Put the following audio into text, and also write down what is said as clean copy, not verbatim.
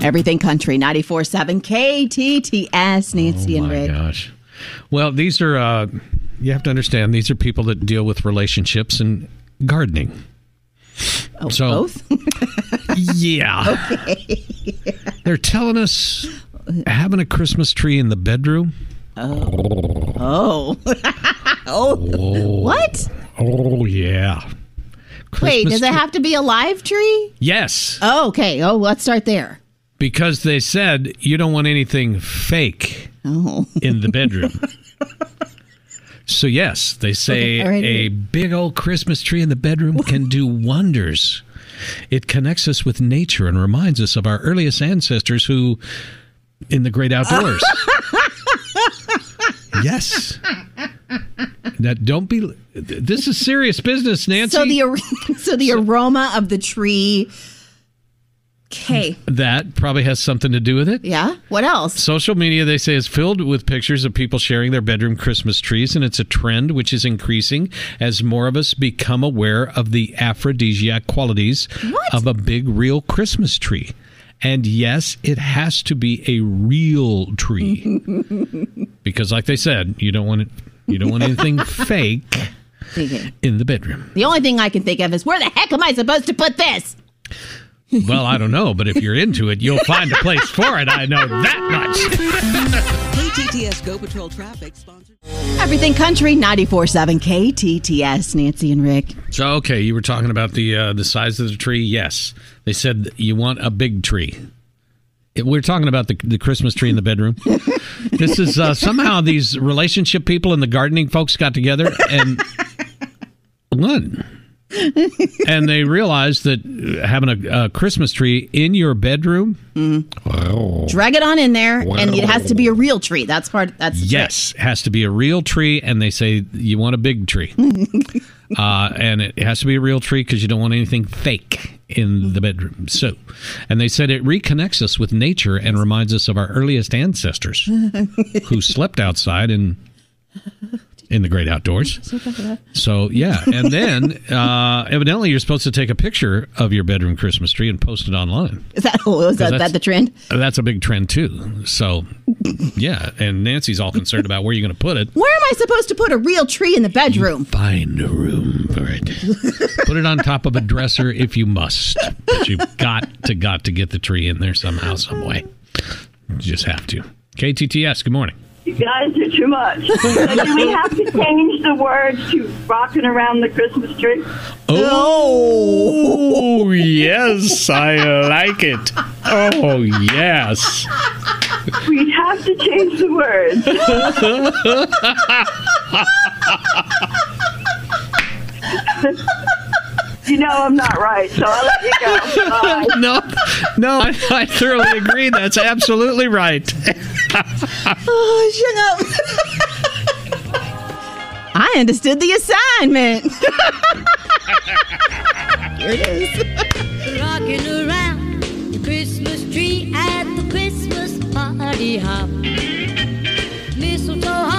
Everything Country, 94.7 KTTS, Nancy and Rick. Oh, my gosh. Well, these are, you have to understand, these are people that deal with relationships and gardening. Oh, so, both? Yeah. Okay. They're telling us having a Christmas tree in the bedroom. Oh. What? Oh, yeah. Wait, does it have to be a live tree? Yes. Oh, okay. Oh, let's start there. Because they said you don't want anything fake in the bedroom. So, yes, they say a big old Christmas tree in the bedroom can do wonders. It connects us with nature and reminds us of our earliest ancestors who, in the great outdoors. Yes. Now, this is serious business, Nancy. So the aroma of the tree. Okay. That probably has something to do with it. Yeah. What else? Social media, they say, is filled with pictures of people sharing their bedroom Christmas trees, and it's a trend which is increasing as more of us become aware of the aphrodisiac qualities of a big, real Christmas tree. And yes, it has to be a real tree. Because like they said, you don't want anything fake in the bedroom. The only thing I can think of is, where the heck am I supposed to put this? Well, I don't know, but if you're into it, you'll find a place for it. I know that much. KTTS Go Patrol Traffic sponsored. Everything Country, 94.7 KTTS, Nancy and Rick. So, okay, you were talking about the size of the tree. Yes, they said you want a big tree. We're talking about the Christmas tree in the bedroom. This is somehow these relationship people and the gardening folks got together and and they realized that having a Christmas tree in your bedroom, drag it on in there, and it has to be a real tree. That's yes, it has to be a real tree, and they say you want a big tree, and it has to be a real tree because you don't want anything fake in the bedroom. So, and they said it reconnects us with nature and reminds us of our earliest ancestors who slept outside and in the great outdoors. So, yeah. And then, evidently, you're supposed to take a picture of your bedroom Christmas tree and post it online. Is that the trend? That's a big trend, too. So, yeah. And Nancy's all concerned about where you're going to put it. Where am I supposed to put a real tree in the bedroom? Find a room for it. Put it on top of a dresser if you must. But you've got to get the tree in there somehow, some way. You just have to. KTTS, good morning. You guys are too much. So do we have to change the words to rocking around the Christmas tree? Oh, yes, I like it. Oh, yes. We have to change the words. You know I'm not right, so I'll let you go. Bye. No, I thoroughly agree. That's absolutely right. Oh, shut up. I understood the assignment. Here it is. Rocking around the Christmas tree at the Christmas party hop. Mistletoe